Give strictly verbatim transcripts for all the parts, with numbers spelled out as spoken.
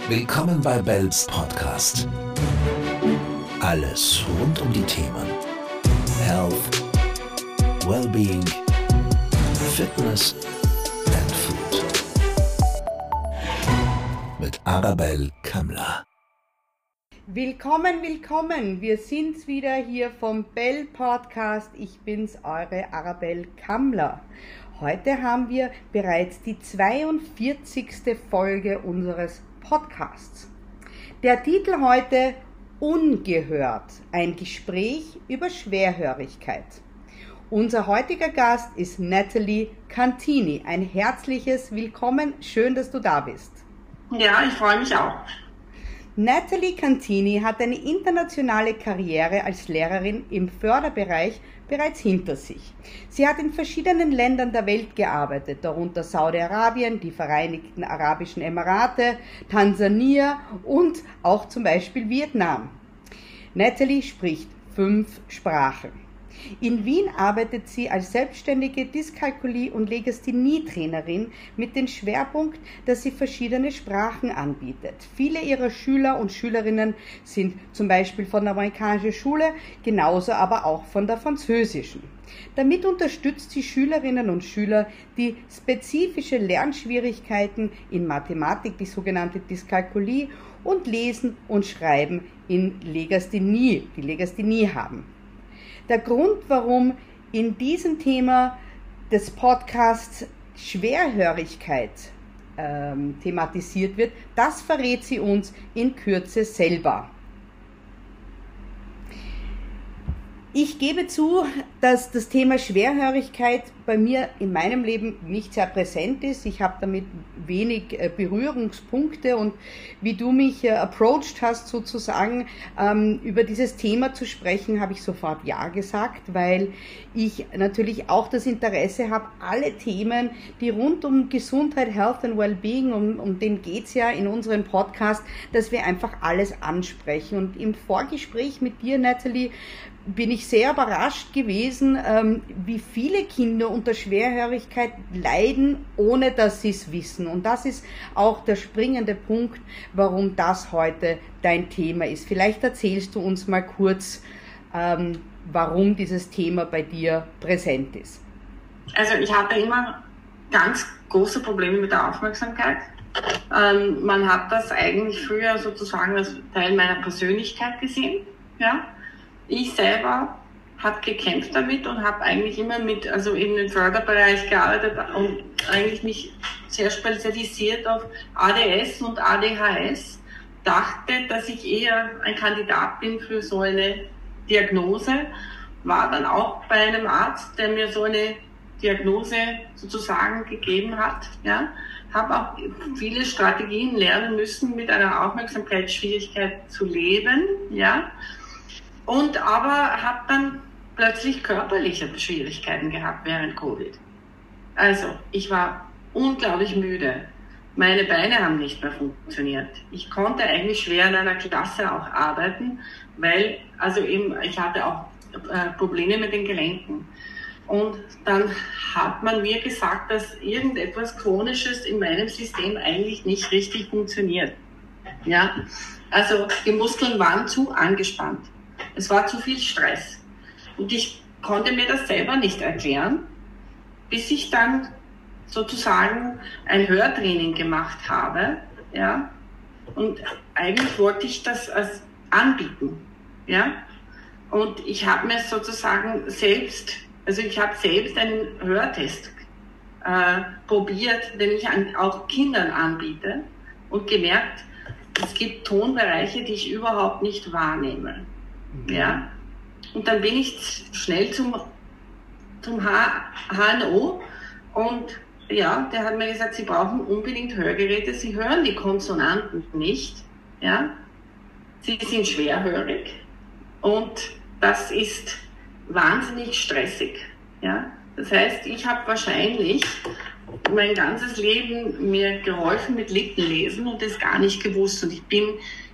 Willkommen bei Bells Podcast. Alles rund um die Themen Health, Wellbeing, Fitness and Food. Mit Arabelle Kammler. Willkommen, willkommen. Wir sind's wieder hier vom Bell Podcast. Ich bin's, eure Arabelle Kammler. Heute haben wir bereits die zweiundvierzigste Folge unseres Podcasts. Der Titel heute: Ungehört. Ein Gespräch über Schwerhörigkeit. Unser heutiger Gast ist Natalie Cantini. Ein herzliches Willkommen. Schön, dass du da bist. Ja, ich freue mich auch. Natalie Cantini hat eine internationale Karriere als Lehrerin im Förderbereich bereits hinter sich. Sie hat in verschiedenen Ländern der Welt gearbeitet, darunter Saudi-Arabien, die Vereinigten Arabischen Emirate, Tansania und auch zum Beispiel Vietnam. Natalie spricht fünf Sprachen. In Wien arbeitet sie als selbstständige Dyskalkulie- und Legasthenie-Trainerin mit dem Schwerpunkt, dass sie verschiedene Sprachen anbietet. Viele ihrer Schüler und Schülerinnen sind zum Beispiel von der amerikanischen Schule, genauso aber auch von der französischen. Damit unterstützt sie Schülerinnen und Schüler, die spezifische Lernschwierigkeiten in Mathematik, die sogenannte Dyskalkulie, und Lesen und Schreiben in Legasthenie, die Legasthenie haben. Der Grund, warum in diesem Thema des Podcasts Schwerhörigkeit ähm, thematisiert wird, das verrät sie uns in Kürze selber. Ich gebe zu, dass das Thema Schwerhörigkeit bei mir in meinem Leben nicht sehr präsent ist. Ich habe damit wenig äh, Berührungspunkte, und wie du mich äh, approached hast, sozusagen ähm, über dieses Thema zu sprechen, habe ich sofort Ja gesagt, weil ich natürlich auch das Interesse habe, alle Themen, die rund um Gesundheit, Health and Wellbeing, um, um den geht's ja in unserem Podcast, dass wir einfach alles ansprechen. Und im Vorgespräch mit dir, Natalie, bin ich sehr überrascht gewesen, ähm, wie viele Kinder unter Schwerhörigkeit leiden, ohne dass sie es wissen. Und das ist auch der springende Punkt, warum das heute dein Thema ist. Vielleicht erzählst du uns mal kurz, ähm, warum dieses Thema bei dir präsent ist. Also ich hatte immer ganz große Probleme mit der Aufmerksamkeit. Ähm, man hat das eigentlich früher sozusagen als Teil meiner Persönlichkeit gesehen, ja. Ich selber habe gekämpft damit und habe eigentlich immer mit, also eben im Förderbereich gearbeitet und eigentlich mich sehr spezialisiert auf A D S und A D H S. Dachte, dass ich eher ein Kandidat bin für so eine Diagnose. War dann auch bei einem Arzt, der mir so eine Diagnose sozusagen gegeben hat. Ja, habe auch viele Strategien lernen müssen, mit einer Aufmerksamkeitsschwierigkeit zu leben. Ja. Und aber habe dann plötzlich körperliche Schwierigkeiten gehabt während Covid. Also ich war unglaublich müde. Meine Beine haben nicht mehr funktioniert. Ich konnte eigentlich schwer in einer Klasse auch arbeiten, weil also eben ich hatte auch äh, Probleme mit den Gelenken. Und dann hat man mir gesagt, dass irgendetwas Chronisches in meinem System eigentlich nicht richtig funktioniert. Ja, also die Muskeln waren zu angespannt. Es war zu viel Stress. Und ich konnte mir das selber nicht erklären, bis ich dann sozusagen ein Hörtraining gemacht habe. Ja? Und eigentlich wollte ich das als anbieten. Ja? Und ich habe mir sozusagen selbst, also ich habe selbst einen Hörtest äh, probiert, den ich an, auch Kindern anbiete, und gemerkt, es gibt Tonbereiche, die ich überhaupt nicht wahrnehme. Ja, und dann bin ich schnell zum, zum H N O, und ja, der hat mir gesagt, Sie brauchen unbedingt Hörgeräte, Sie hören die Konsonanten nicht, ja, Sie sind schwerhörig und das ist wahnsinnig stressig, ja, das heißt, ich habe wahrscheinlich mein ganzes Leben mir geholfen mit Lippenlesen und das gar nicht gewusst, und ich bin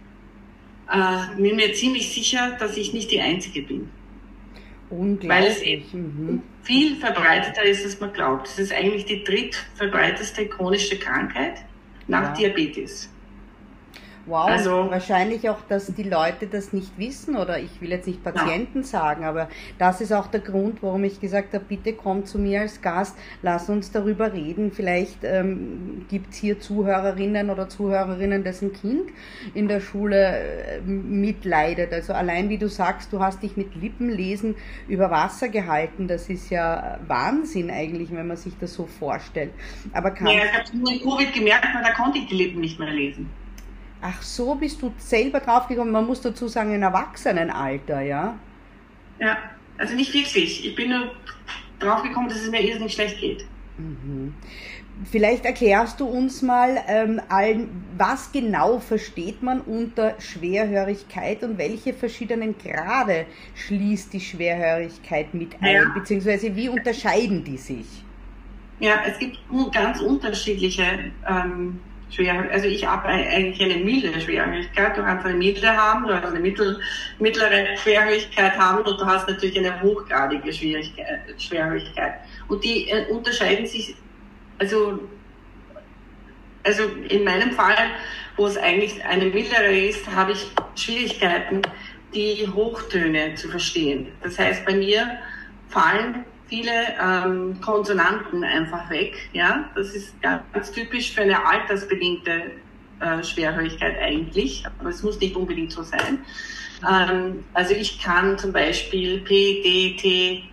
Äh, bin mir ziemlich sicher, dass ich nicht die Einzige bin. Unglaublich. Weil es eben viel verbreiteter ist, als man glaubt. Es ist eigentlich die drittverbreiteste chronische Krankheit nach ja. Diabetes. Wow, Also, wahrscheinlich auch, dass die Leute das nicht wissen, oder ich will jetzt nicht Patienten ja. sagen, aber das ist auch der Grund, warum ich gesagt habe, bitte komm zu mir als Gast, lass uns darüber reden. Vielleicht ähm, gibt es hier Zuhörerinnen oder Zuhörerinnen, dessen Kind in der Schule äh, mitleidet. Also allein wie du sagst, du hast dich mit Lippenlesen über Wasser gehalten, das ist ja Wahnsinn eigentlich, wenn man sich das so vorstellt. Aber kann Ja, ich habe es nur in Covid gemerkt, weil da konnte ich die Lippen nicht mehr lesen. Ach so, bist du selber draufgekommen, man muss dazu sagen, im Erwachsenenalter, ja? Ja, also nicht wirklich. Ich bin nur draufgekommen, dass es mir irrsinnig schlecht geht. Mhm. Vielleicht erklärst du uns mal, ähm, allen, was genau versteht man unter Schwerhörigkeit und welche verschiedenen Grade schließt die Schwerhörigkeit mit ein, Ja. beziehungsweise wie unterscheiden die sich? Ja, es gibt ganz unterschiedliche ähm, Schwer, also ich habe eigentlich eine milde Schwerhörigkeit. Du kannst eine milde haben, du hast eine mittel, mittlere Schwerhörigkeit haben und du hast natürlich eine hochgradige Schwierigkeit, Schwerhörigkeit. Und die äh, unterscheiden sich, also, also in meinem Fall, wo es eigentlich eine mildere ist, habe ich Schwierigkeiten, die Hochtöne zu verstehen. Das heißt, bei mir fallen viele ähm, Konsonanten einfach weg. Ja? Das ist ganz typisch für eine altersbedingte äh, Schwerhörigkeit eigentlich, aber es muss nicht unbedingt so sein. Ähm, also ich kann zum Beispiel P, D, T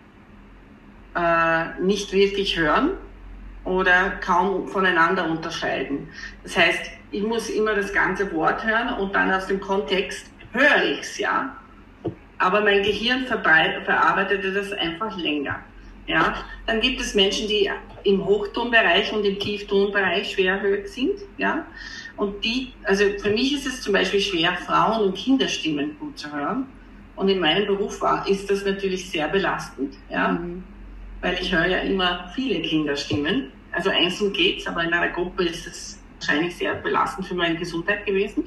äh, nicht wirklich hören oder kaum voneinander unterscheiden. Das heißt, ich muss immer das ganze Wort hören und dann aus dem Kontext höre ich es, ja. Aber mein Gehirn verarbeitete das einfach länger. Ja? Dann gibt es Menschen, die im Hochtonbereich und im Tieftonbereich schwerhörig sind. Ja? Und die, also für mich ist es zum Beispiel schwer, Frauen- und Kinderstimmen gut zu hören. Und in meinem Beruf war, ist das natürlich sehr belastend. Ja? Mhm. Weil ich höre ja immer viele Kinderstimmen. Also einzeln geht's, aber in einer Gruppe ist es wahrscheinlich sehr belastend für meine Gesundheit gewesen.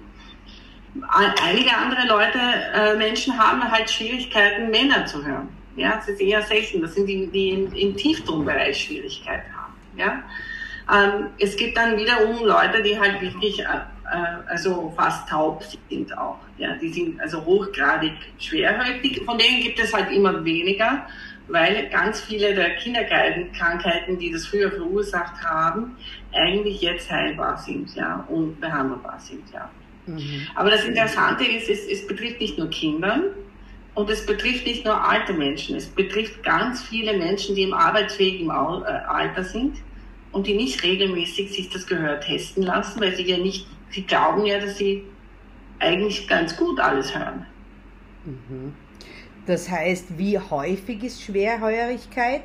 Einige andere Leute, äh, Menschen haben halt Schwierigkeiten, Männer zu hören. Ja, das ist eher selten. Das sind die, die im, im Tieftonbereich Schwierigkeiten haben. Ja, ähm, es gibt dann wiederum Leute, die halt wirklich, äh, also fast taub sind auch. Ja, die sind also hochgradig schwerhörig. Von denen gibt es halt immer weniger, weil ganz viele der Kinderkrankheiten, die das früher verursacht haben, eigentlich jetzt heilbar sind, ja, und behandelbar sind, ja. Mhm. Aber das Interessante ist, es, es betrifft nicht nur Kinder und es betrifft nicht nur alte Menschen. Es betrifft ganz viele Menschen, die im arbeitsfähigen Alter sind und die nicht regelmäßig sich das Gehör testen lassen, weil sie ja nicht, sie glauben ja, dass sie eigentlich ganz gut alles hören. Mhm. Das heißt, wie häufig ist Schwerhörigkeit?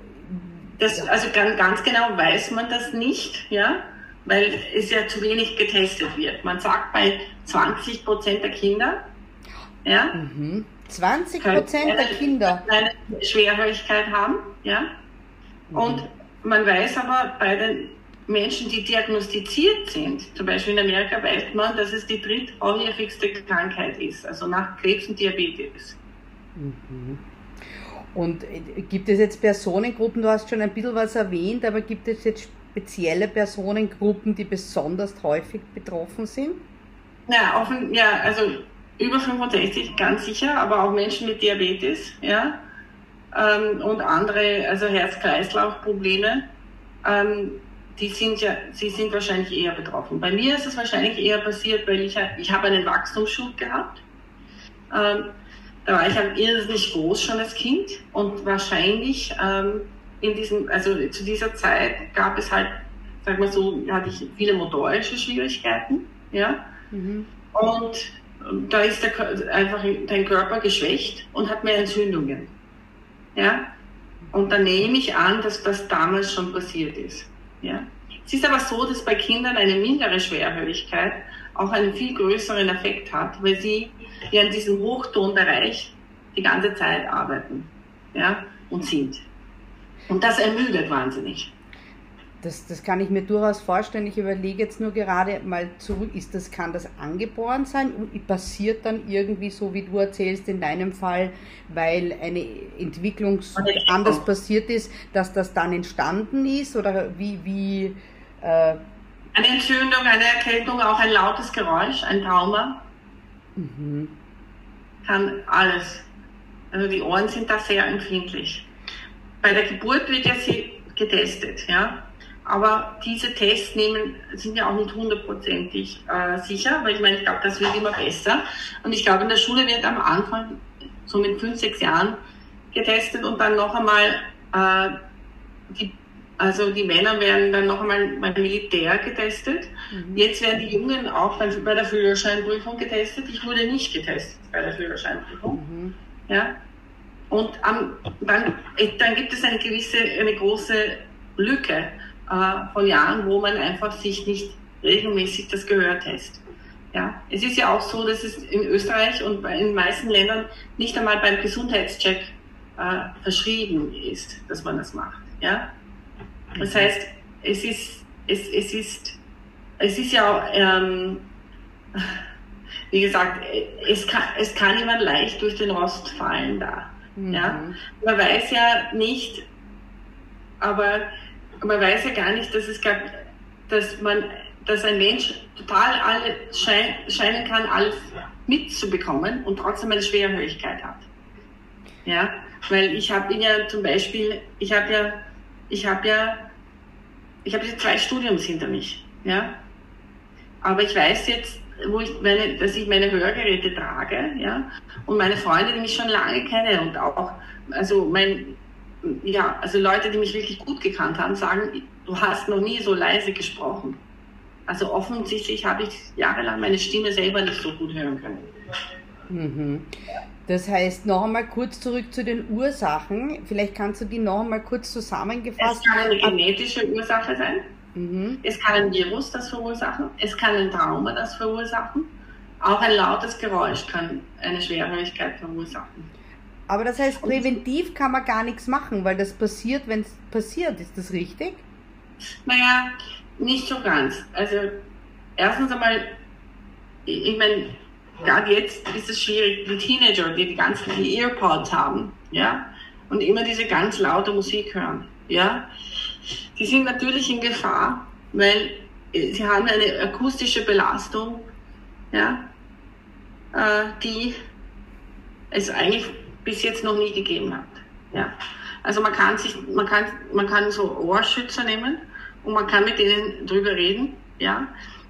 Das, also ganz, ganz genau weiß man das nicht, ja. Weil es ja zu wenig getestet wird. Man sagt bei zwanzig Prozent der Kinder, ja, mhm. zwanzig Prozent der Kinder eine Schwerhörigkeit haben, ja, mhm. Und man weiß aber bei den Menschen, die diagnostiziert sind, zum Beispiel in Amerika weiß man, dass es die dritthäufigste Krankheit ist, also nach Krebs und Diabetes. Mhm. Und gibt es jetzt Personengruppen, du hast schon ein bisschen was erwähnt, aber gibt es jetzt spezielle Personengruppen, die besonders häufig betroffen sind? Ja, offen, ja, also über fünfundsechzig ganz sicher, aber auch Menschen mit Diabetes, ja, ähm, und andere, also Herz-Kreislauf-Probleme, ähm, die sind ja, sie sind wahrscheinlich eher betroffen. Bei mir ist es wahrscheinlich eher passiert, weil ich, ich habe einen Wachstumsschub gehabt. Ähm, da war ich halt irrsinnig groß schon als Kind und wahrscheinlich ähm, in diesem, also zu dieser Zeit gab es halt, sag mal so, hatte ich viele motorische Schwierigkeiten, ja, mhm. Und da ist der, einfach dein Körper geschwächt und hat mehr Entzündungen, ja, und dann nehme ich an, dass das damals schon passiert ist, ja. Es ist aber so, dass bei Kindern eine mindere Schwerhörigkeit auch einen viel größeren Effekt hat, weil sie ja in diesem Hochtonbereich die ganze Zeit arbeiten, ja, und sind. Und das ermüdet wahnsinnig. Das, das kann ich mir durchaus vorstellen. Ich überlege jetzt nur gerade mal zurück, ist das, kann das angeboren sein und passiert dann irgendwie so, wie du erzählst in deinem Fall, weil eine Entwicklung anders passiert ist, dass das dann entstanden ist? Oder wie, wie äh, Eine Entzündung, eine Erkältung, auch ein lautes Geräusch, ein Trauma. Mhm. Kann alles. Also die Ohren sind da sehr empfindlich. Bei der Geburt wird ja sie getestet, ja. Aber diese Tests nehmen, sind ja auch nicht hundertprozentig äh, sicher, weil ich meine, ich glaube, das wird immer besser. Und ich glaube, in der Schule wird am Anfang so mit fünf, sechs Jahren getestet und dann noch einmal, äh, die, also die Männer werden dann noch einmal beim Militär getestet. Mhm. Jetzt werden die Jungen auch bei, bei der Führerscheinprüfung getestet. Ich wurde nicht getestet bei der Führerscheinprüfung. Mhm. Ja. Und ähm, dann, dann gibt es eine gewisse, eine große Lücke von Jahren, wo man einfach sich nicht regelmäßig das Gehör testet. Ja, es ist ja auch so, dass es in Österreich und in den meisten Ländern nicht einmal beim Gesundheitscheck äh, verschrieben ist, dass man das macht. Ja, das heißt, es ist, es, es ist, es ist ja, ähm, wie gesagt, es kann, es kann jemand leicht durch den Rost fallen da. Mhm. Ja, man weiß ja nicht, aber man weiß ja gar nicht, dass es gab, dass man, dass ein Mensch total alle schein, scheinen kann, alles mitzubekommen und trotzdem eine Schwerhörigkeit hat. Ja, weil ich habe ja zum Beispiel, ich habe ja, ich habe ja, ich habe zwei Studiums hinter mich, ja, aber ich weiß jetzt, wo ich meine, dass ich meine Hörgeräte trage, ja, und meine Freunde, die mich schon lange kennen und auch, also mein Ja, also Leute, die mich wirklich gut gekannt haben, sagen, du hast noch nie so leise gesprochen. Also offensichtlich habe ich jahrelang meine Stimme selber nicht so gut hören können. Mhm. Das heißt, noch einmal kurz zurück zu den Ursachen. Vielleicht kannst du die noch einmal kurz zusammengefasst. Es kann eine genetische Ursache sein. Mhm. Es kann ein Virus das verursachen. Es kann ein Trauma das verursachen. Auch ein lautes Geräusch kann eine Schwerhörigkeit verursachen. Aber das heißt, präventiv kann man gar nichts machen, weil das passiert, wenn es passiert. Ist das richtig? Naja, nicht so ganz. Also erstens einmal, ich meine, gerade jetzt ist es schwierig, die Teenager, die die ganzen die Earpods haben, ja, und immer diese ganz laute Musik hören, ja, die sind natürlich in Gefahr, weil sie haben eine akustische Belastung, ja, äh, die es eigentlich bis jetzt noch nie gegeben hat. Ja. Also man kann sich, man kann, man kann so Ohrschützer nehmen und man kann mit denen drüber reden. Ja.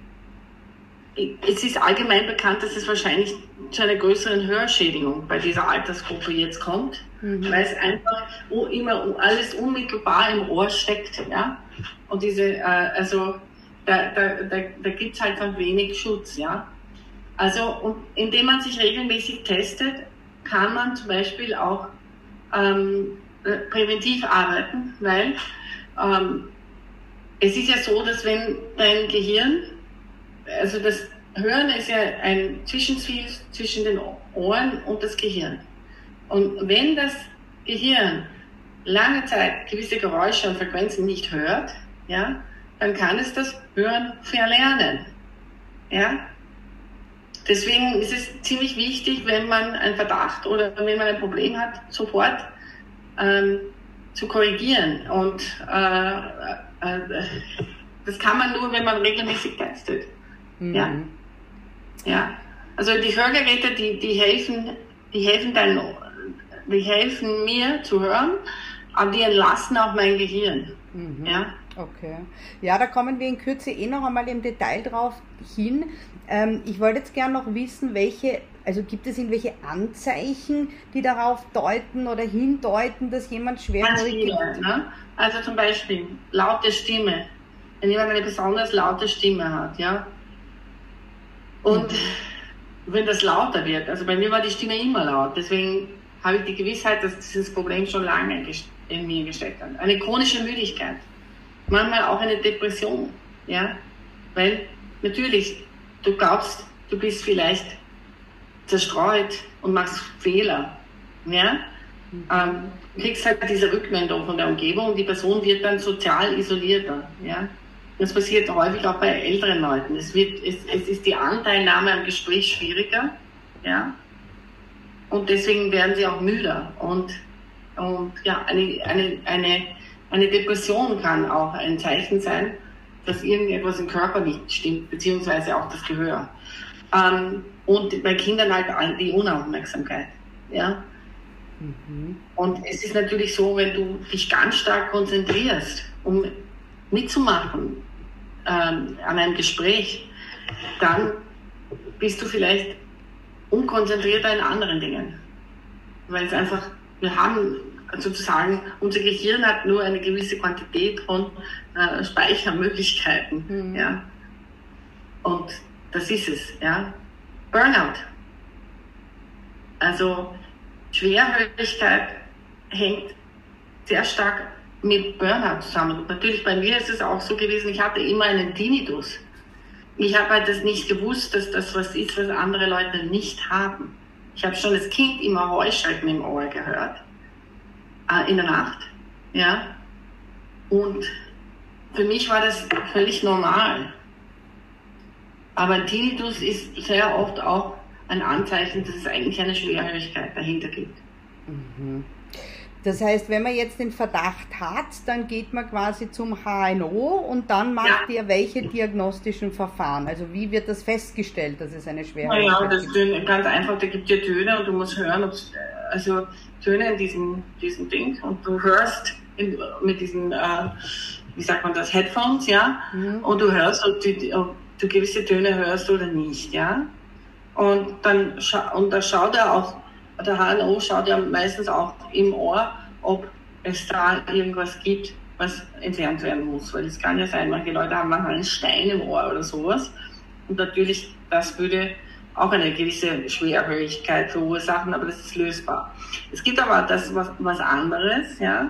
Es ist allgemein bekannt, dass es wahrscheinlich zu einer größeren Hörschädigung bei dieser Altersgruppe jetzt kommt, mhm. weil es einfach immer alles unmittelbar im Ohr steckt. Ja. Und diese, also da, da, da, da gibt es halt dann wenig Schutz. Ja. Also und indem man sich regelmäßig testet, kann man zum Beispiel auch ähm, präventiv arbeiten, weil ähm, es ist ja so, dass wenn dein Gehirn, also das Hören ist ja ein Zwischenspiel zwischen den Ohren und das Gehirn. Und wenn das Gehirn lange Zeit gewisse Geräusche und Frequenzen nicht hört, ja, dann kann es das Hören verlernen. Ja? Deswegen ist es ziemlich wichtig, wenn man einen Verdacht oder wenn man ein Problem hat, sofort ähm, zu korrigieren. Und äh, äh, das kann man nur, wenn man regelmäßig testet. Mhm. Ja? Ja. Also die Hörgeräte, die, die helfen, die helfen dann, die helfen mir zu hören, aber die entlasten auch mein Gehirn. Mhm. Ja. Okay. Ja, da kommen wir in Kürze eh noch einmal im Detail drauf hin. Ähm, ich wollte jetzt gerne noch wissen, welche, also gibt es irgendwelche Anzeichen, die darauf deuten oder hindeuten, dass jemand schwerhörig ist? Ne? Also zum Beispiel laute Stimme. Wenn jemand eine besonders laute Stimme hat, ja. Und mhm. wenn das lauter wird, also bei mir war die Stimme immer laut, deswegen habe ich die Gewissheit, dass dieses Problem schon lange in mir gesteckt hat. Eine chronische Müdigkeit. Manchmal auch eine Depression, ja, weil natürlich, du glaubst, du bist vielleicht zerstreut und machst Fehler, ja, mhm. ähm, du kriegst halt diese Rückmeldung von der Umgebung, die Person wird dann sozial isolierter, ja, das passiert häufig auch bei älteren Leuten, es wird, es, es ist die Anteilnahme am Gespräch schwieriger, ja, und deswegen werden sie auch müder und, und ja, eine, eine, eine Eine Depression kann auch ein Zeichen sein dass irgendetwas im Körper nicht stimmt, beziehungsweise auch das Gehör. Ähm, und bei Kindern halt die Unaufmerksamkeit. Ja? Mhm. Und es ist natürlich so, wenn du dich ganz stark konzentrierst, um mitzumachen ähm, an einem Gespräch, dann bist du vielleicht unkonzentrierter in anderen Dingen. Weil es einfach, wir haben sozusagen, unser Gehirn hat nur eine gewisse Quantität von äh, Speichermöglichkeiten. Mhm. Ja? Und das ist es. Ja? Burnout. Also Schwerhörigkeit hängt sehr stark mit Burnout zusammen. Und natürlich bei mir ist es auch so gewesen, ich hatte immer einen Tinnitus. Ich habe halt das nicht gewusst, dass das was ist, was andere Leute nicht haben. Ich habe schon als Kind immer Heuschrecken im Ohr gehört, äh, in der Nacht. Ja? Und für mich war das völlig normal. Aber Tinnitus ist sehr oft auch ein Anzeichen, dass es eigentlich eine Schwerhörigkeit dahinter gibt. Mhm. Das heißt, wenn man jetzt den Verdacht hat, dann geht man quasi zum H N O und dann macht ja. ihr welche diagnostischen Verfahren? Also wie wird das festgestellt, dass es eine Schwerhörigkeit naja, das ist ganz einfach, da gibt es ja Töne und du musst hören, also Töne in diesem, diesem Ding und du hörst in, mit diesen, äh, wie sagt man das, Headphones, ja, mhm. und du hörst, ob du, ob du gewisse Töne hörst oder nicht, ja. Und dann und da schaut er auch, der H N O schaut ja meistens auch im Ohr, ob es da irgendwas gibt, was entfernt werden muss. Weil es kann ja sein, manche Leute haben manchmal einen Stein im Ohr oder sowas. Und natürlich, das würde auch eine gewisse Schwerhörigkeit verursachen, aber das ist lösbar. Es gibt aber das was, was anderes, ja.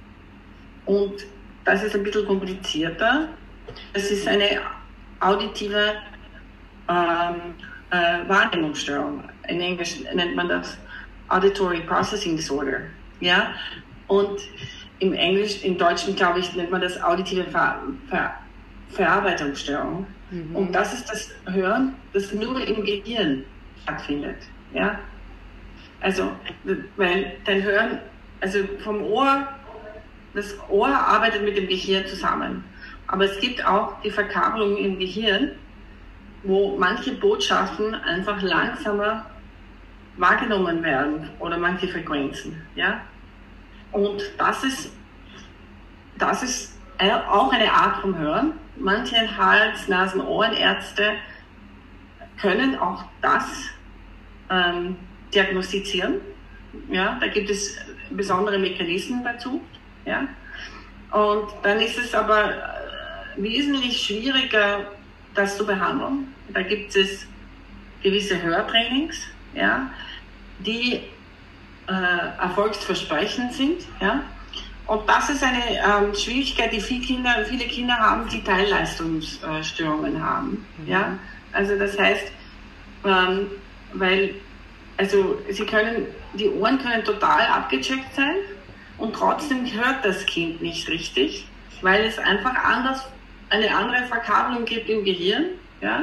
Und das ist ein bisschen komplizierter. Das ist eine auditive ähm, äh, Wahrnehmungsstörung. In Englisch nennt man das Auditory Processing Disorder. Ja? Und im Englisch, im Deutschen, glaube ich, nennt man das auditive Ver Ver Verarbeitungsstörung. Mhm. Und das ist das Hören, das nur im Gehirn stattfindet. Ja? Also, weil dein Hören, also vom Ohr, das Ohr arbeitet mit dem Gehirn zusammen. Aber es gibt auch die Verkabelung im Gehirn, wo manche Botschaften einfach langsamer wahrgenommen werden oder manche Frequenzen. Ja? Und das ist, das ist auch eine Art vom Hören. Manche Hals-, Nasen-, Ohrenärzte können auch das ähm, diagnostizieren. Ja? Da gibt es besondere Mechanismen dazu. Ja? Und dann ist es aber wesentlich schwieriger, das zu behandeln. Da gibt es gewisse Hörtrainings, ja, die äh, erfolgsversprechend sind. Ja. Und das ist eine ähm, Schwierigkeit, die viele Kinder, viele Kinder haben, die Teilleistungsstörungen haben. Mhm. Ja. Also das heißt, ähm, weil also sie können, die Ohren können total abgecheckt sein und trotzdem hört das Kind nicht richtig, weil es einfach anders, eine andere Verkabelung gibt im Gehirn. Ja?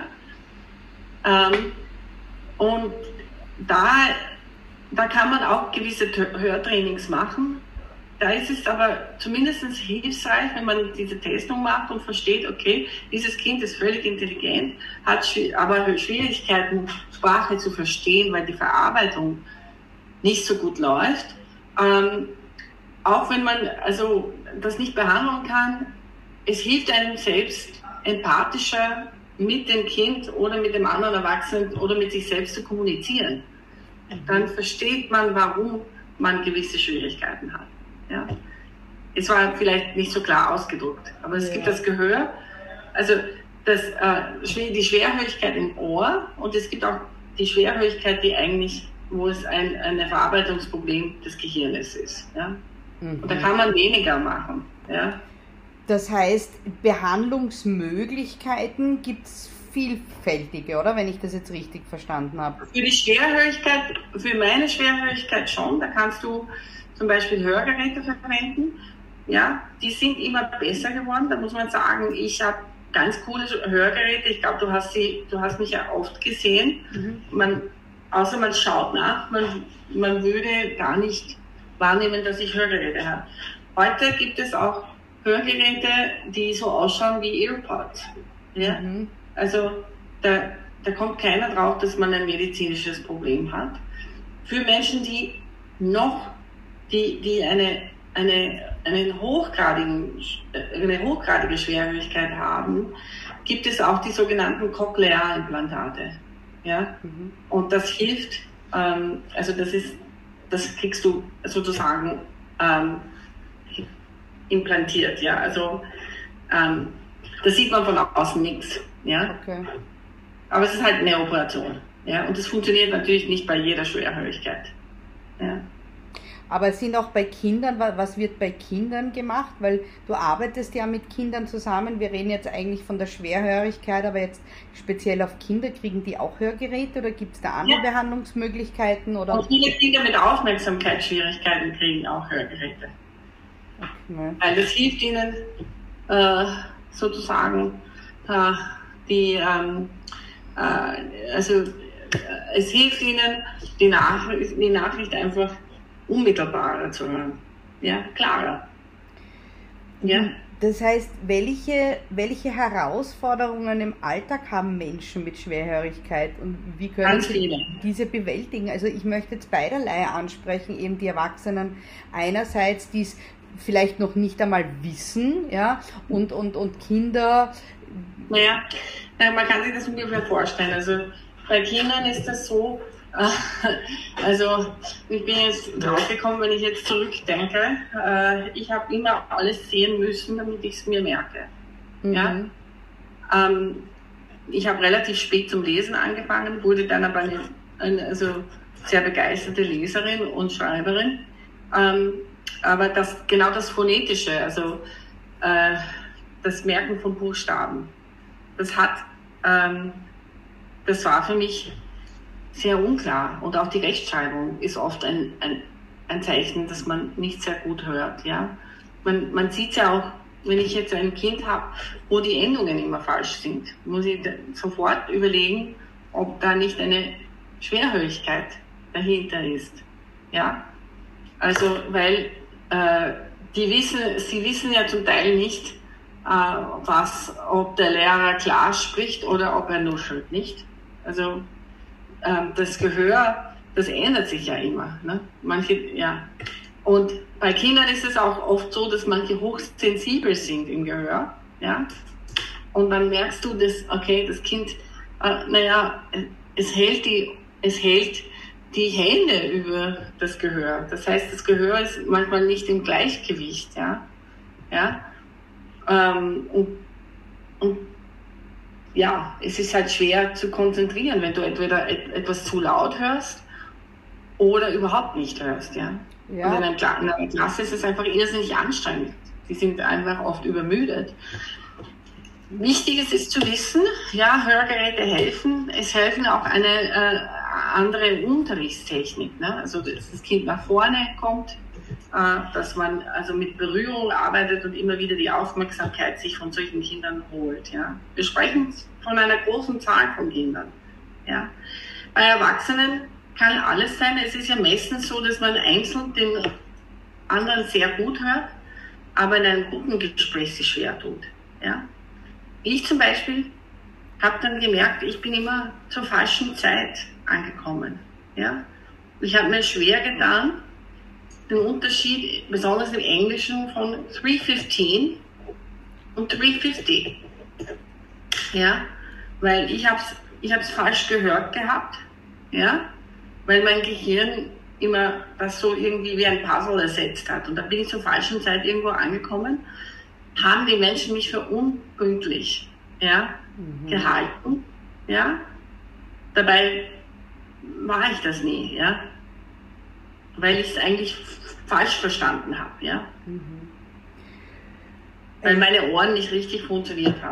Ähm, und da, da kann man auch gewisse Hörtrainings machen. Da ist es aber zumindest hilfreich, wenn man diese Testung macht und versteht, okay, dieses Kind ist völlig intelligent, hat aber Schwierigkeiten, Sprache zu verstehen, weil die Verarbeitung nicht so gut läuft. Ähm, auch wenn man also das nicht behandeln kann, es hilft einem selbst, empathischer mit dem Kind oder mit dem anderen Erwachsenen oder mit sich selbst zu kommunizieren. Dann versteht man, warum man gewisse Schwierigkeiten hat. Ja? Es war vielleicht nicht so klar ausgedrückt, aber es ja. gibt das Gehör, also das, äh, die Schwerhörigkeit im Ohr und es gibt auch die Schwerhörigkeit, die eigentlich, wo es ein, ein Verarbeitungsproblem des Gehirnes ist. Ja? Mhm. Und da kann man weniger machen. Ja? Das heißt, Behandlungsmöglichkeiten gibt es vielfältige, oder? Wenn ich das jetzt richtig verstanden habe. Für die Schwerhörigkeit, für meine Schwerhörigkeit schon, da kannst du zum Beispiel Hörgeräte verwenden. Ja, die sind immer besser geworden. Da muss man sagen, ich habe ganz coole Hörgeräte. Ich glaube, du hast sie, du hast mich ja oft gesehen. Mhm. Man, außer man schaut nach, man, man würde gar nicht wahrnehmen, dass ich Hörgeräte habe. Heute gibt es auch Hörgeräte, die so ausschauen wie AirPods. Ja? Mhm. Also da, da kommt keiner drauf, dass man ein medizinisches Problem hat. Für Menschen, die noch, die, die eine, eine, einen hochgradigen, eine hochgradige Schwerhörigkeit haben, gibt es auch die sogenannten Cochlear-Implantate. Ja? Mhm. Und das hilft, ähm, also das ist, das kriegst du sozusagen ähm, implantiert, ja, also ähm, da sieht man von außen nichts, ja. Okay. Aber es ist halt eine Operation, ja, und das funktioniert natürlich nicht bei jeder Schwerhörigkeit, ja. Aber es sind auch bei Kindern, was wird bei Kindern gemacht? Weil du arbeitest ja mit Kindern zusammen, wir reden jetzt eigentlich von der Schwerhörigkeit, aber jetzt speziell auf Kinder, kriegen die auch Hörgeräte oder gibt es da andere ja. Behandlungsmöglichkeiten? Oder? Und viele Kinder mit Aufmerksamkeitsschwierigkeiten kriegen auch Hörgeräte. Okay. Weil das hilft ihnen äh, sozusagen äh, die, ähm, äh, also äh, es hilft ihnen die Nachricht, die Nachricht einfach unmittelbarer zu hören, ja, klarer. Ja. Das heißt, welche, welche Herausforderungen im Alltag haben Menschen mit Schwerhörigkeit und wie können Ganz sie viele. diese bewältigen? Also ich möchte jetzt beiderlei ansprechen, eben die Erwachsenen einerseits, die es vielleicht noch nicht einmal wissen, ja, und, und, und Kinder. Naja, man kann sich das ungefähr vorstellen. Also bei Kindern ist das so, also ich bin jetzt draufgekommen, wenn ich jetzt zurückdenke, ich habe immer alles sehen müssen, damit ich es mir merke. Mhm. Ja? Ähm, ich habe relativ spät zum Lesen angefangen, wurde dann aber eine, eine also sehr begeisterte Leserin und Schreiberin. Ähm, aber das, genau das Phonetische, also äh, das Merken von Buchstaben, das hat, ähm, das war für mich sehr unklar. Und auch die Rechtschreibung ist oft ein, ein, ein Zeichen, dass man nicht sehr gut hört. Ja? Man, man sieht es ja auch, wenn ich jetzt ein Kind habe, wo die Endungen immer falsch sind, muss ich sofort überlegen, ob da nicht eine Schwerhörigkeit dahinter ist. Ja? Also, weil äh, die wissen, sie wissen ja zum Teil nicht, äh, was, ob der Lehrer klar spricht oder ob er nuschelt, nicht? Also, das Gehör, das ändert sich ja immer. Ne? Manche, ja. Und bei Kindern ist es auch oft so, dass manche hochsensibel sind im Gehör. Ja? Und dann merkst du, dass, okay, das Kind, äh, naja, es hält, die, es hält die Hände über das Gehör. Das heißt, das Gehör ist manchmal nicht im Gleichgewicht. Ja? Ja? Ähm, und, und ja, es ist halt schwer zu konzentrieren, wenn du entweder etwas zu laut hörst oder überhaupt nicht hörst. Ja? Ja. Und in einer, Kla- in einer Klasse ist es einfach irrsinnig anstrengend. Die sind einfach oft übermüdet. Wichtig ist es zu wissen, ja, Hörgeräte helfen. Es helfen auch eine äh, andere Unterrichtstechnik. Ne? Also, dass das Kind nach vorne kommt, äh, dass man also mit Berührung arbeitet und immer wieder die Aufmerksamkeit sich von solchen Kindern holt. Ja? Wir sprechen von einer großen Zahl von Kindern. Ja? Bei Erwachsenen kann alles sein. Es ist ja meistens so, dass man einzeln den anderen sehr gut hört, aber in einem Gruppengespräch sich schwer tut. Ja? Ich zum Beispiel habe dann gemerkt, ich bin immer zur falschen Zeit angekommen. Ja? Ich habe mir schwer getan, den Unterschied, besonders im Englischen, von drei fünfzehn und drei fünfzig. Ja? Weil ich habe es ich hab's falsch gehört gehabt, ja? Weil mein Gehirn immer das so irgendwie wie ein Puzzle ersetzt hat. Und da bin ich zur falschen Zeit irgendwo angekommen, haben die Menschen mich für unpünktlich, ja, mhm. gehalten. Ja? Dabei war ich das nie, ja? Weil ich es eigentlich falsch verstanden habe. Ja? Mhm. Weil meine Ohren nicht richtig funktioniert haben.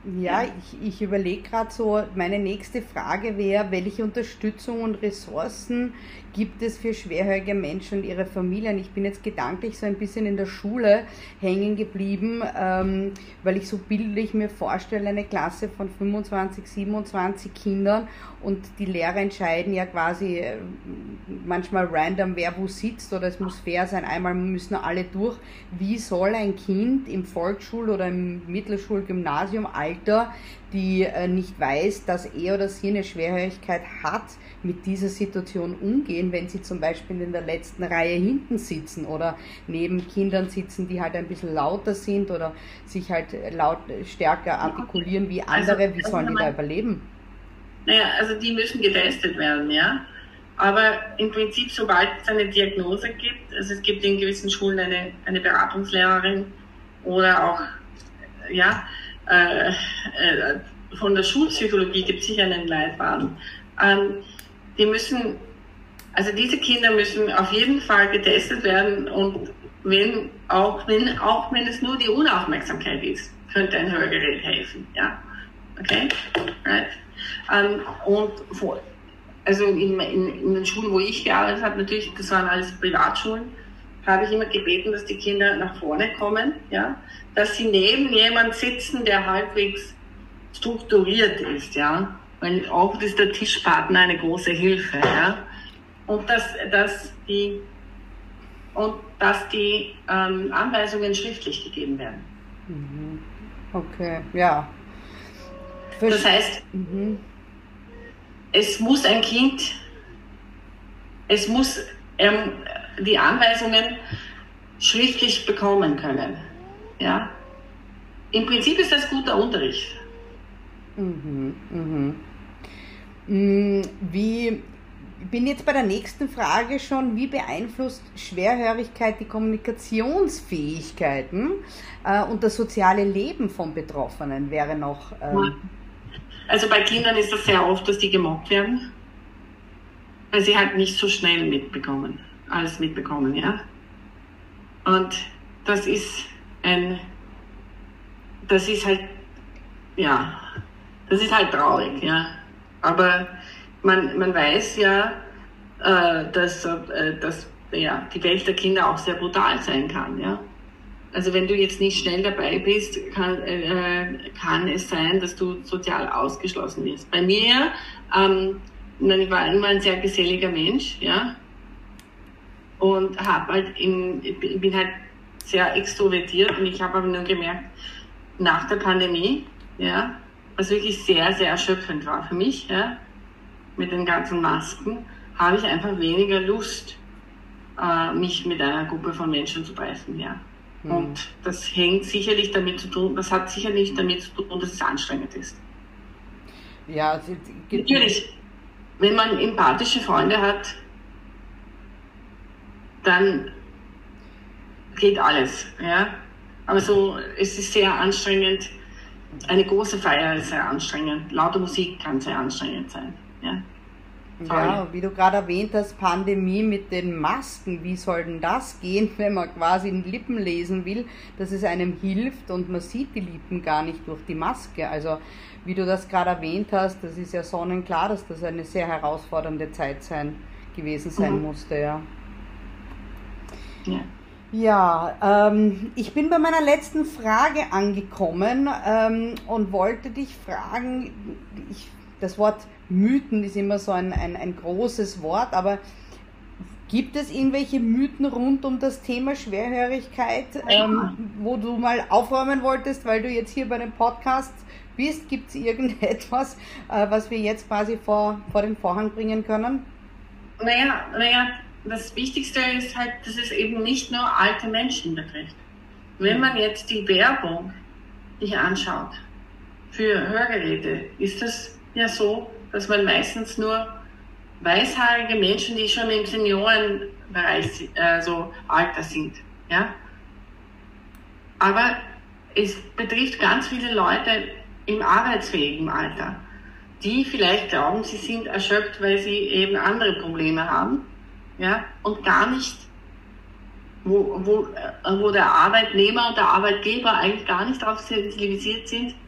Ja, ich, ich überlege gerade so, meine nächste Frage wäre, welche Unterstützung und Ressourcen gibt es für schwerhörige Menschen und ihre Familien? Ich bin jetzt gedanklich so ein bisschen in der Schule hängen geblieben, ähm, weil ich so bildlich mir vorstelle, eine Klasse von fünfundzwanzig, siebenundzwanzig Kindern und die Lehrer entscheiden ja quasi äh, manchmal random, wer wo sitzt, oder es muss fair sein, einmal müssen alle durch. Wie soll ein Kind im Volksschul- oder im Mittelschul-, Gymnasium-Alter, die äh, nicht weiß, dass er oder sie eine Schwerhörigkeit hat, mit dieser Situation umgehen, wenn sie zum Beispiel in der letzten Reihe hinten sitzen oder neben Kindern sitzen, die halt ein bisschen lauter sind oder sich halt laut stärker artikulieren wie andere? Also, wie sollen die da überleben? Naja, also die müssen getestet werden, ja. Aber im Prinzip, sobald es eine Diagnose gibt, also es gibt in gewissen Schulen eine, eine Beratungslehrerin oder auch, ja, äh, äh, von der Schulpsychologie gibt es sicher einen Leitfaden. Ähm, die müssen, also diese Kinder müssen auf jeden Fall getestet werden, und wenn auch wenn auch wenn es nur die Unaufmerksamkeit ist, könnte ein Hörgerät helfen, ja. Okay? Right. Ähm, und vor, also in, in, in den Schulen, wo ich gearbeitet habe, natürlich, das waren alles Privatschulen, habe ich immer gebeten, dass die Kinder nach vorne kommen, ja, dass sie neben jemand sitzen, der halbwegs strukturiert ist, ja, weil oft ist der Tischpartner eine große Hilfe, ja, und dass, dass die und dass die ähm, Anweisungen schriftlich gegeben werden. Okay, ja. Versch- das heißt, mhm. es muss ein Kind, es muss ähm, die Anweisungen schriftlich bekommen können. Ja? Im Prinzip ist das guter Unterricht. Mhm, mhm. Wie, ich bin jetzt bei der nächsten Frage schon, wie beeinflusst Schwerhörigkeit die Kommunikationsfähigkeiten äh, und das soziale Leben von Betroffenen? Wäre noch... Ähm, Also bei Kindern ist das sehr oft, dass die gemobbt werden, weil sie halt nicht so schnell mitbekommen, alles mitbekommen, ja. Und das ist ein, das ist halt, ja, das ist halt traurig, ja. Aber man, man weiß ja, äh, dass, äh, dass ja, die Welt der Kinder auch sehr brutal sein kann, ja. Also wenn du jetzt nicht schnell dabei bist, kann, äh, kann es sein, dass du sozial ausgeschlossen wirst. Bei mir, ähm, ich war immer ein sehr geselliger Mensch, ja, und habe halt in, ich bin halt sehr extrovertiert, und ich habe aber nur gemerkt, nach der Pandemie, ja, was wirklich sehr, sehr erschöpfend war für mich, ja, mit den ganzen Masken, habe ich einfach weniger Lust, äh, mich mit einer Gruppe von Menschen zu treffen, ja. Mhm. Und das hängt sicherlich damit zu tun, das hat sicherlich damit zu tun, dass es anstrengend ist. Ja, natürlich, wenn man empathische Freunde hat, dann geht alles, ja. Aber so, es ist sehr anstrengend. Eine große Feier ist sehr anstrengend. Laute Musik kann sehr anstrengend sein, ja. Ja, wie du gerade erwähnt hast, Pandemie mit den Masken, wie soll denn das gehen, wenn man quasi in Lippen lesen will, dass es einem hilft und man sieht die Lippen gar nicht durch die Maske. Also wie du das gerade erwähnt hast, das ist ja sonnenklar, dass das eine sehr herausfordernde Zeit sein, gewesen sein mhm. musste, ja. Ja. Ja, ähm, ich bin bei meiner letzten Frage angekommen ähm, und wollte dich fragen, ich, das Wort Mythen ist immer so ein, ein, ein großes Wort, aber gibt es irgendwelche Mythen rund um das Thema Schwerhörigkeit, ähm, wo du mal aufräumen wolltest, weil du jetzt hier bei dem Podcast bist? Gibt es irgendetwas, äh, was wir jetzt quasi vor, vor den Vorhang bringen können? Naja, naja, das Wichtigste ist halt, dass es eben nicht nur alte Menschen betrifft. Wenn man jetzt die Werbung sich anschaut für Hörgeräte, ist das ja so, dass man meistens nur weißhaarige Menschen, die schon im Seniorenbereich äh, so Alter sind, ja. Aber es betrifft ganz viele Leute im arbeitsfähigen Alter, die vielleicht glauben, sie sind erschöpft, weil sie eben andere Probleme haben, ja, und gar nicht, wo, wo, wo der Arbeitnehmer und der Arbeitgeber eigentlich gar nicht darauf sensibilisiert sind,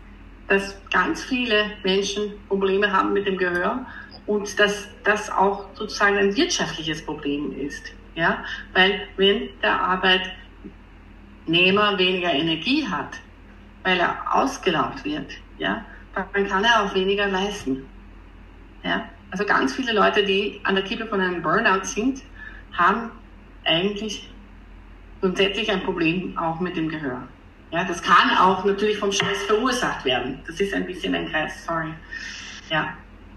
dass ganz viele Menschen Probleme haben mit dem Gehör und dass das auch sozusagen ein wirtschaftliches Problem ist. Ja? Weil wenn der Arbeitnehmer weniger Energie hat, weil er ausgelaugt wird, ja, dann kann er auch weniger leisten. Ja? Also ganz viele Leute, die an der Kippe von einem Burnout sind, haben eigentlich grundsätzlich ein Problem auch mit dem Gehör. Ja, das kann auch natürlich vom Stress verursacht werden. Das ist ein bisschen ein Kreis, sorry. Ja.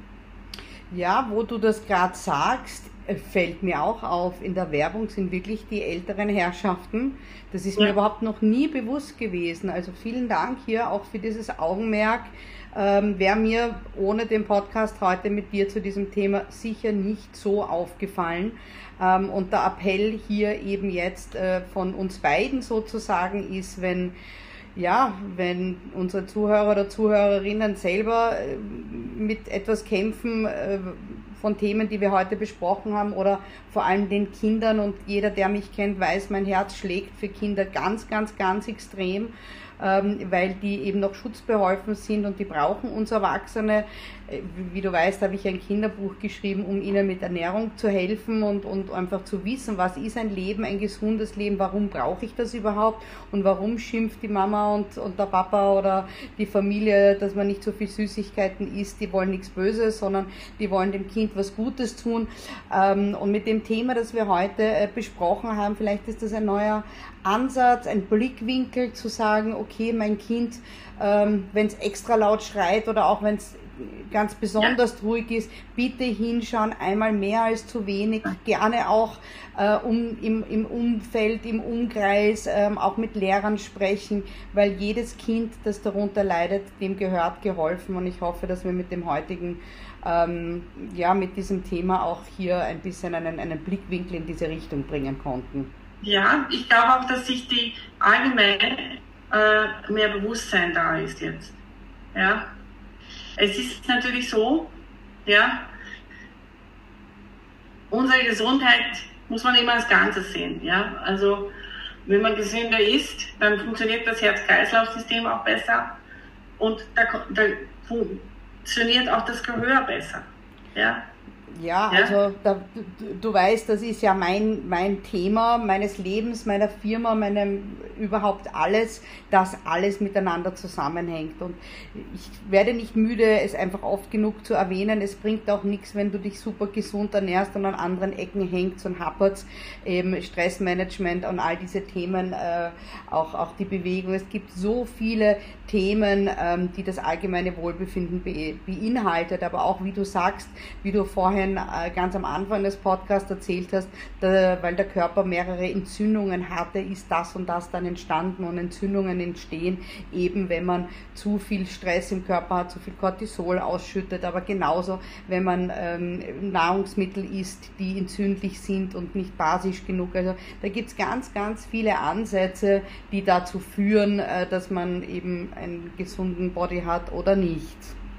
Ja, wo du das gerade sagst, fällt mir auch auf, in der Werbung sind wirklich die älteren Herrschaften. Das ist ja. mir überhaupt noch nie bewusst gewesen. Also vielen Dank hier auch für dieses Augenmerk. Ähm, wäre mir ohne den Podcast heute mit dir zu diesem Thema sicher nicht so aufgefallen. Ähm, und der Appell hier eben jetzt äh, von uns beiden sozusagen ist, wenn ja, wenn unsere Zuhörer oder Zuhörerinnen selber äh, mit etwas kämpfen äh, von Themen, die wir heute besprochen haben, oder vor allem den Kindern, und jeder, der mich kennt, weiß, mein Herz schlägt für Kinder ganz, ganz, ganz extrem, ähm, weil die eben noch schutzbeholfen sind und die brauchen uns Erwachsene. Wie du weißt, habe ich ein Kinderbuch geschrieben, um ihnen mit Ernährung zu helfen und, und einfach zu wissen, was ist ein Leben, ein gesundes Leben, warum brauche ich das überhaupt und warum schimpft die Mama und, und der Papa oder die Familie, dass man nicht so viel Süßigkeiten isst. Die wollen nichts Böses, sondern die wollen dem Kind was Gutes tun. Und mit dem Thema, das wir heute besprochen haben, vielleicht ist das ein neuer Ansatz, ein Blickwinkel zu sagen, okay, mein Kind, wenn es extra laut schreit oder auch wenn es ganz besonders ja. ruhig ist, bitte hinschauen, einmal mehr als zu wenig, gerne auch äh, um, im, im Umfeld, im Umkreis, ähm, auch mit Lehrern sprechen, weil jedes Kind, das darunter leidet, dem gehört geholfen, und ich hoffe, dass wir mit dem heutigen, ähm, ja, mit diesem Thema auch hier ein bisschen einen, einen Blickwinkel in diese Richtung bringen konnten. Ja, ich glaube auch, dass sich die allgemein äh, mehr Bewusstsein da ist jetzt, ja. Es ist natürlich so, ja, unsere Gesundheit muss man immer als Ganzes sehen, ja. Also, wenn man gesünder isst, dann funktioniert das Herz-Kreislauf-System auch besser und da, da funktioniert auch das Gehör besser, ja. Ja, also da, du, du weißt, das ist ja mein, mein Thema meines Lebens, meiner Firma, meinem überhaupt alles, dass alles miteinander zusammenhängt. Und ich werde nicht müde, es einfach oft genug zu erwähnen. Es bringt auch nichts, wenn du dich super gesund ernährst und an anderen Ecken hängst und happert's, eben Stressmanagement und all diese Themen, äh, auch, auch die Bewegung. Es gibt so viele Themen, ähm, die das allgemeine Wohlbefinden be, beinhaltet, aber auch, wie du sagst, wie du vorher ganz am Anfang des Podcasts erzählt hast, da, weil der Körper mehrere Entzündungen hatte, ist das und das dann entstanden, und Entzündungen entstehen eben, wenn man zu viel Stress im Körper hat, zu viel Cortisol ausschüttet, aber genauso, wenn man ähm, Nahrungsmittel isst, die entzündlich sind und nicht basisch genug. Also da gibt es ganz, ganz viele Ansätze, die dazu führen, äh, dass man eben einen gesunden Body hat oder nicht.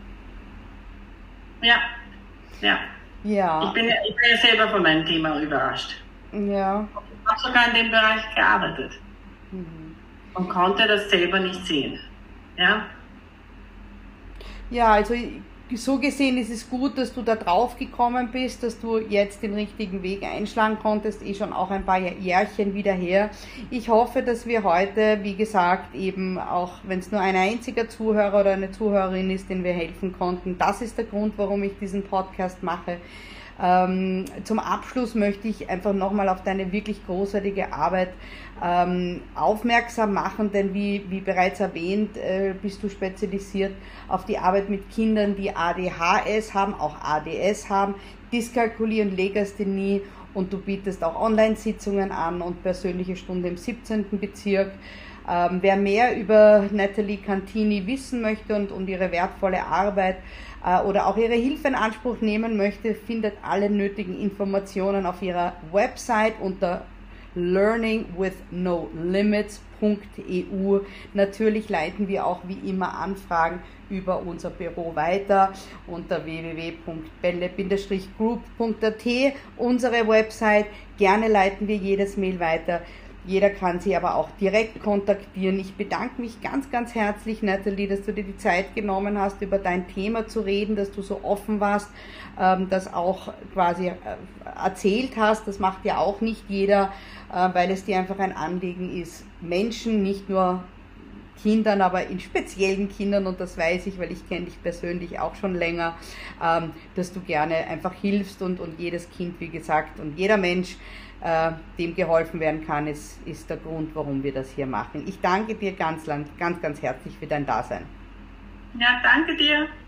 Ja, ja. Ja. Ich bin, ja, ich bin ja selber von meinem Thema überrascht. Ja. Ich habe sogar in dem Bereich gearbeitet mhm. und konnte das selber nicht sehen. Ja, ja, also so gesehen ist es gut, dass du da drauf gekommen bist, dass du jetzt den richtigen Weg einschlagen konntest, eh schon auch ein paar Jährchen wieder her. Ich hoffe, dass wir heute, wie gesagt, eben auch, wenn es nur ein einziger Zuhörer oder eine Zuhörerin ist, den wir helfen konnten, das ist der Grund, warum ich diesen Podcast mache. Ähm, zum Abschluss möchte ich einfach nochmal auf deine wirklich großartige Arbeit ähm, aufmerksam machen, denn wie, wie bereits erwähnt, äh, bist du spezialisiert auf die Arbeit mit Kindern, die A D H S haben, auch A D S haben, Dyskalkulie und Legasthenie, und du bietest auch Online-Sitzungen an und persönliche Stunde im siebzehnten Bezirk. Ähm, wer mehr über Natalie Cantini wissen möchte und, und ihre wertvolle Arbeit äh, oder auch ihre Hilfe in Anspruch nehmen möchte, findet alle nötigen Informationen auf ihrer Website unter learning with no limits punkt e u. Natürlich leiten wir auch wie immer Anfragen über unser Büro weiter unter w w w punkt belle Bindestrich group punkt a t, unsere Website. Gerne leiten wir jedes Mail weiter. Jeder kann sie aber auch direkt kontaktieren. Ich bedanke mich ganz, ganz herzlich, Nathalie, dass du dir die Zeit genommen hast, über dein Thema zu reden, dass du so offen warst, ähm, das auch quasi äh, erzählt hast. Das macht ja auch nicht jeder, äh, weil es dir einfach ein Anliegen ist, Menschen, nicht nur Kindern, aber in speziellen Kindern, und das weiß ich, weil ich kenne dich persönlich auch schon länger, ähm, dass du gerne einfach hilfst und, und jedes Kind, wie gesagt, und jeder Mensch, äh, dem geholfen werden kann, ist, ist der Grund, warum wir das hier machen. Ich danke dir ganz, ganz, ganz herzlich für dein Dasein. Ja, danke dir.